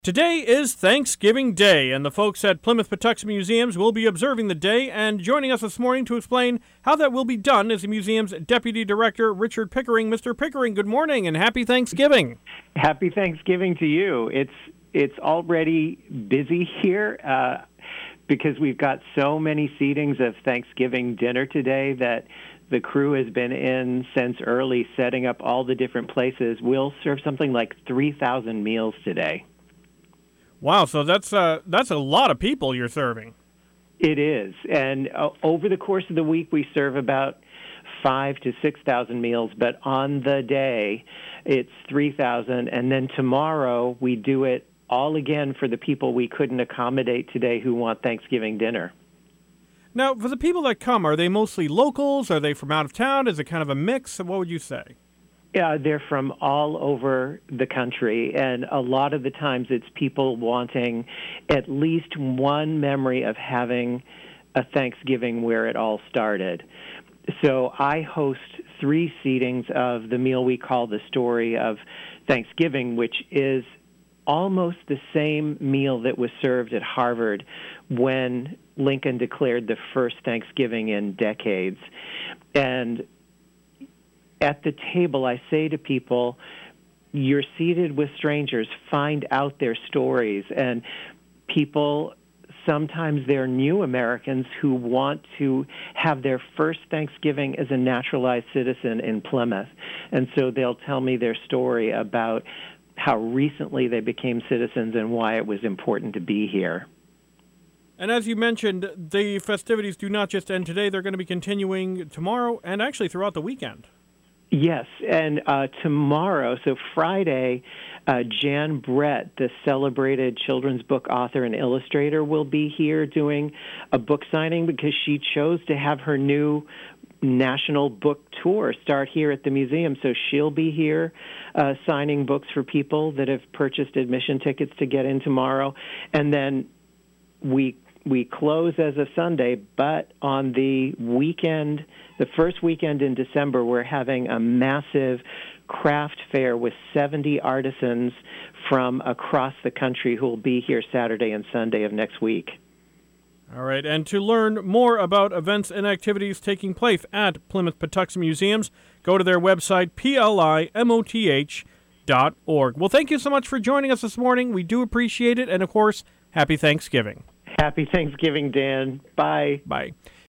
Today is Thanksgiving Day, and the folks at Plymouth Patuxent Museums will be observing the day, and joining us this morning to explain how that will be done is the museum's Deputy Director, Richard Pickering. Mr. Pickering, good morning and happy Thanksgiving. Happy Thanksgiving to you. It's already busy here because we've got so many seatings of Thanksgiving dinner today that the crew has been in since early, setting up all the different places. We'll serve something like 3,000 meals today. Wow, so that's a lot of people you're serving. It is, and over the course of the week we serve about 5,000 to 6,000 meals, but on the day it's 3,000, and then tomorrow we do it all again for the people we couldn't accommodate today who want Thanksgiving dinner. Now, for the people that come, are they mostly locals? Are they from out of town? Is it kind of a mix? What would you say? Yeah, they're from all over the country, and a lot of the times it's people wanting at least one memory of having a Thanksgiving where it all started. So I host 3 seatings of the meal we call the Story of Thanksgiving, which is almost the same meal that was served at Harvard when Lincoln declared the first Thanksgiving in decades. And at the table, I say to people, you're seated with strangers, find out their stories. And people, sometimes they're new Americans who want to have their first Thanksgiving as a naturalized citizen in Plymouth. And so they'll tell me their story about how recently they became citizens and why it was important to be here. And as you mentioned, the festivities do not just end today. They're going to be continuing tomorrow and actually throughout the weekend. Yes, and tomorrow, so Friday, Jan Brett, the celebrated children's book author and illustrator, will be here doing a book signing because she chose to have her new national book tour start here at the museum. So she'll be here signing books for people that have purchased admission tickets to get in tomorrow. And then we close as of Sunday, but on the weekend, the first weekend in December, we're having a massive craft fair with 70 artisans from across the country who will be here Saturday and Sunday of next week. All right, and to learn more about events and activities taking place at Plymouth Patuxent Museums, go to their website, plimoth.org. Well, thank you so much for joining us this morning. We do appreciate it, and of course, happy Thanksgiving. Happy Thanksgiving, Dan. Bye. Bye.